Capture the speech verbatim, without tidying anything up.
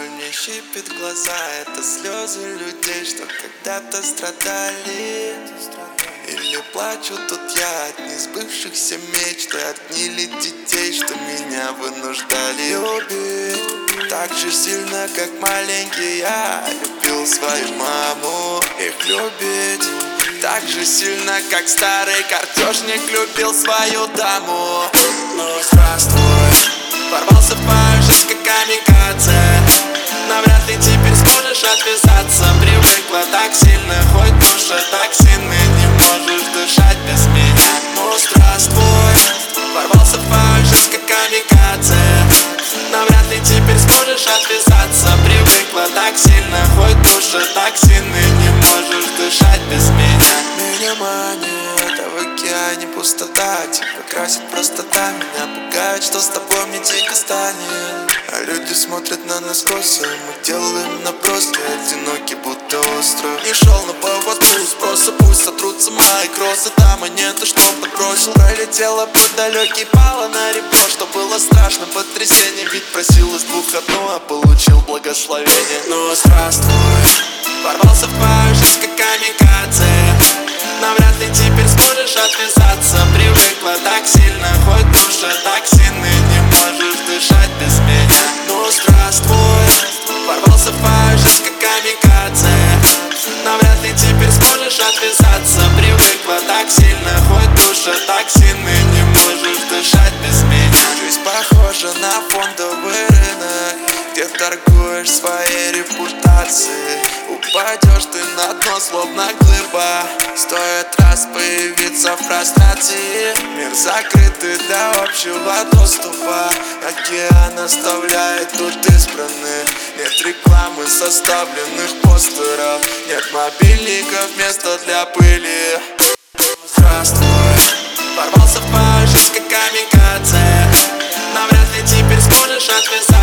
Боль мне щипит глаза, это слезы людей, что когда-то страдали. Или плачу тут я от несбывшихся мечт, от гнили детей, что меня вынуждали любить так же сильно, как маленький я любил свою маму. Их любить так же сильно, как старый картежник любил свою даму. Ну здравствуй, ворвался в мою жизнь как камикадзе. Навряд ли теперь сможешь отвязаться. Привыкла так сильно, хоть душа так сильно, не можешь дышать без меня. Ну здравствуй, ворвался в мою жизнь как камикадзе. Навряд ли теперь сможешь отвязаться. Привыкла так сильно, хоть душа так сильно, не можешь дышать без меня. Меня манит, а в океане пустота. Тихо красит простота. Меня пугает, что с тобой мне дико станет. А люди смотрят на нас косо. Мы делаем наброски, одиноки будто остров. Не шел на поводу спроса, пусть сотрутся мои кроссы. Там и нету, что подбросил. Пролетела под далекий, пала на ребро. Что было страшно, потрясение. Ведь просил из двух одно, а получил благословение. Ну здравствуй, ворвался в твою жизнь как камикадзе. Навряд ли теперь сможешь отвязаться. Привыкла так сильно, хоть душа так сильно, не можешь дышать без меня. Ну здравствуй, ворвался в твою жизнь как камикадзе. Навряд ли теперь сможешь отвязаться. Привыкла так сильно, хоть душа так сильно, не можешь дышать без меня. Жизнь похожа на фондовый рынок, где торгуешь своей репутацией. Упадешь ты на дно, словно глыба. Стоит раз появиться в прострации. Мир закрытый для общего доступа. Океан оставляет тут избранных. Нет рекламы составленных постеров. Нет мобильников, места для пыли. Здравствуй, ворвался в твою жизнь как камикадзе. Навряд ли теперь сможешь отвязаться.